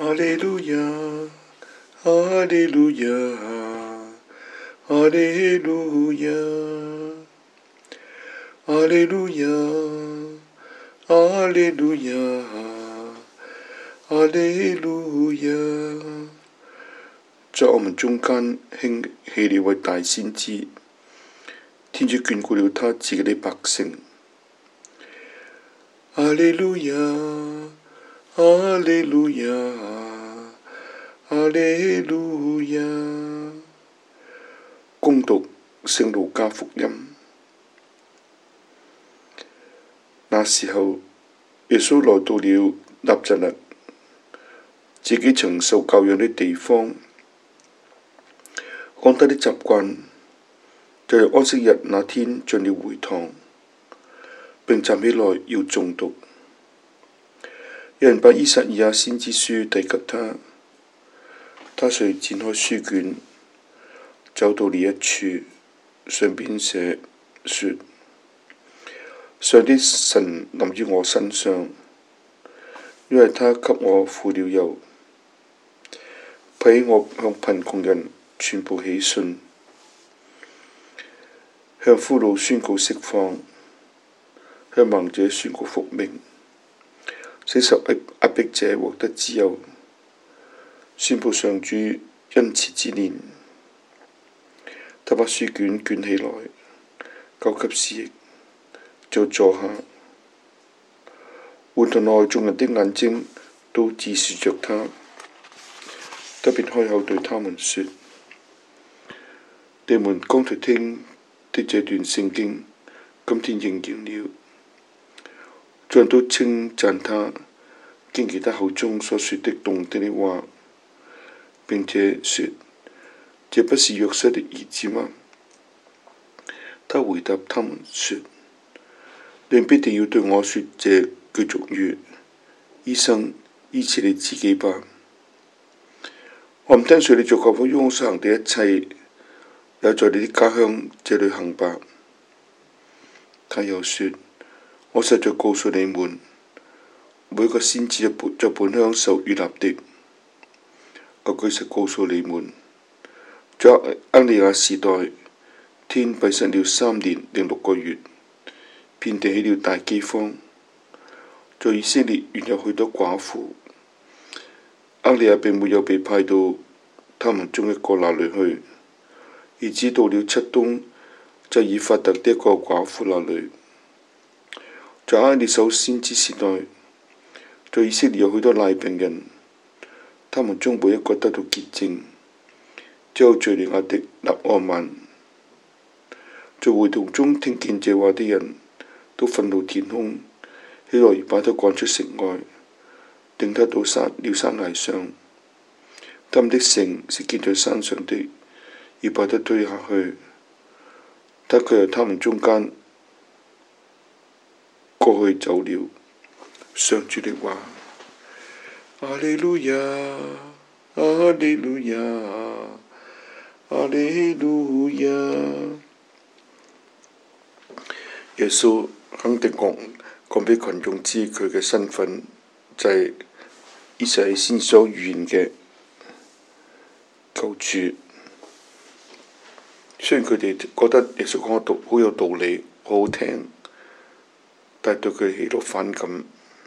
哈利路亞，哈利路亞，哈利路亞，哈利路亞，哈利路亞，哈利路亞。在我們中間興起了位大先知，天主眷顧了他自己的百姓。哈利路亞，哈利路亞，哈利路亞。恭讀聖路加福音。那時候，耶穌來到了納匝肋，自己曾受教養的地方。按他的習慣，就在安息日那天進了會堂，並站起來要誦讀。有人把依撒意亞先知書遞給他，他遂展開書卷，走到了一處，上邊寫說：上帝神臨於我身上，因為他給我傅了油，派我向貧窮人傳佈喜訊，向俘虜宣告釋放，向盲者宣告復明，使受壓迫者獲得自由，宣佈上主恩慈之年。他把書卷捲起來，交給司役，就坐下。會堂內眾人的眼睛都注視着他，他便開口對他們說：你們剛才聽的這段聖經，今天應驗了。眾人都稱讚他，驚奇他口中所說的動聽的話，並且說：這不是約瑟的兒子嗎？他回答他們說：你們必定要對我說這句俗語：醫生，醫治你自己吧。我唔聽說你在教會中所行的一切，也在你的家鄉這裏行吧。他又說：我實在告訴你們，每一個先知在本鄉受悅納的。我據實告訴你們，在厄里亞時代，天閉塞了3年零6個月，遍地起了大饑荒。在以色列原有許多寡婦，厄里亞並沒有被派到他們中一個那裏去，而只到了漆冬，就以法特的一個寡婦那裏。在厄里叟先知時代，在以色列有許多癩病人，他們中沒一個得到潔淨，只有敘利亞的納阿曼。在會堂中聽見這話的人都憤怒填胸，起來把他趕出城外，掟他到山崖上。他們的城是建在山上的，要把他推下去。他卻由他們中間過去走了。上主的話。哈利路亞，哈利路亞，哈利路亞。耶穌肯定講俾群眾知佢嘅身份，就係依撒意亞先知所預言嘅救主。雖然佢哋覺得耶穌講嘅道好有道理，好好聽，但係對佢起咗反感。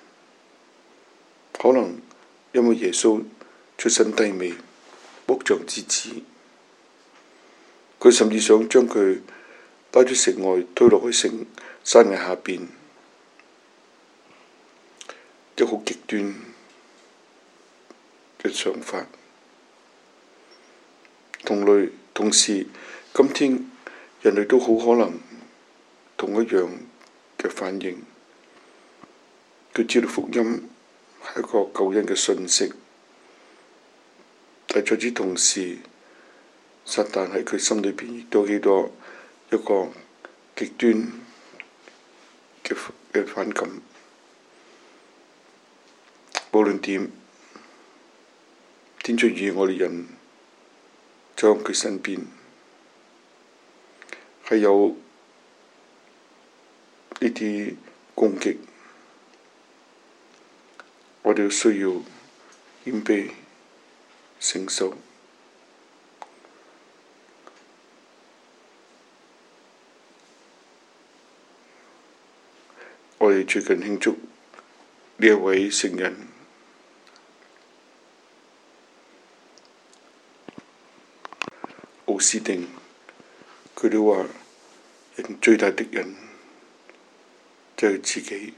可能因為耶穌出身低微，木匠之子，佢甚至想將佢帶出城外，推落去山崖下邊，一個好極端嘅想法。同時，今天人類都好可能同一樣嘅反應。佢知道福音係一個救恩嘅訊息，但係與此同時，撒旦喺佢心裏邊亦都起到一個極端嘅反感。無論點，天主與我哋人走喺佢身邊，係有呢啲攻擊，我哋需要謙卑、承受。我哋最近慶祝呢一位聖人奧斯定，佢都話人最大敵人就係自己，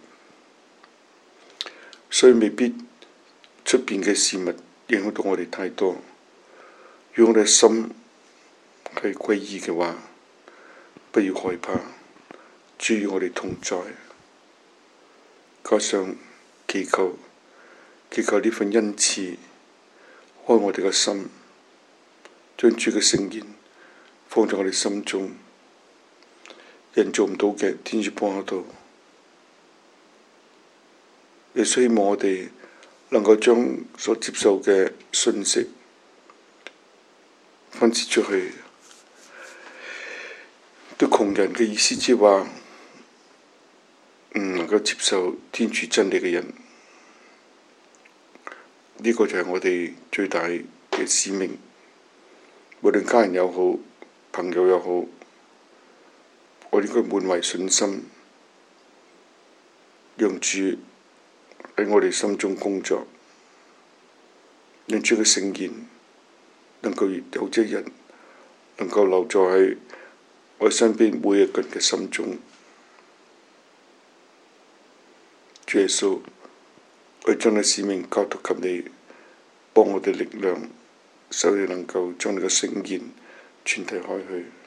所以未必出邊嘅事物影響到我哋太多。如果我哋心係歸依嘅話，不要害怕，主與我哋同在，加上祈求呢份恩賜，開我哋嘅心，將主嘅聖言放在我哋心中。人做唔到嘅，天主幫得到。亦希望我哋能夠將所接受嘅信息分支出去。對窮人嘅意思即係話唔能夠接受天主真理嘅人，呢個就係我哋最大嘅使命。無論家人又好，朋友又好，我應該滿懷信心，讓主喺我哋心中工作，讓主嘅聖言能夠有一日能夠留在喺我身邊每一個人嘅心中。主耶穌，我將你使命交託給你，幫我哋力量，使你能夠將你嘅聖言傳遞開去。